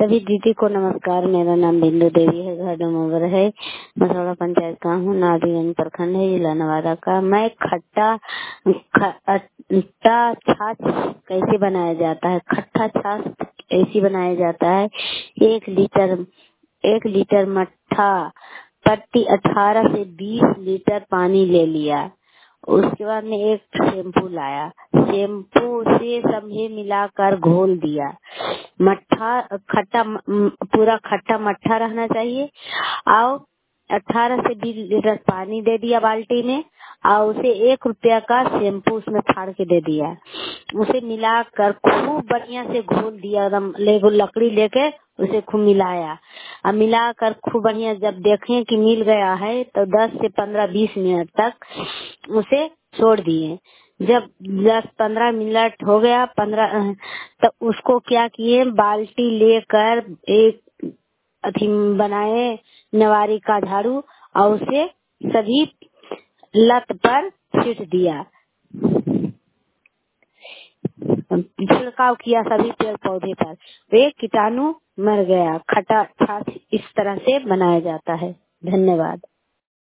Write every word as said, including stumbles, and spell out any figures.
सभी दीदी को नमस्कार। मेरा नाम बिंदु देवी है, घर डोमोवर है, मसौड़ा पंचायत का हूँ, नारायणगंज प्रखंड है, जिला नवादा का। मैं खट्टा खट्टा छाछ कैसे बनाया जाता है, खट्टा छाछ कैसे बनाया जाता है। एक लीटर एक लीटर मट्ठा पत्ती अठारह से बीस लीटर पानी ले लिया। उसके बाद में एक शैम्पू लाया, शैम्पू से सभी मिलाकर घोल दिया। मट्ठा खट्टा पूरा खट्टा मट्ठा रहना चाहिए और अठारह से बीस लीटर पानी दे दिया बाल्टी में और उसे एक रुपया का शैम्पू उसमें फाड़ के दे दिया। उसे मिलाकर खूब बढ़िया से घोल दिया, एकदम लेगो लकड़ी लेके उसे खूब मिलाया और मिलाकर खूब बढ़िया जब देखें कि मिल गया है तो दस से पंद्रह बीस मिनट तक उसे छोड़ दिए। जब दस पंद्रह मिनट हो गया पंद्रह तो उसको क्या किए, बाल्टी लेकर एक अथी बनाए नवारी का झाड़ू और उसे सभी लत पर छींट दिया, छिड़काव किया सभी पेड़ पौधे पर। वे कीटाणु मर गया। खट्टा छाछ इस तरह से बनाया जाता है। धन्यवाद।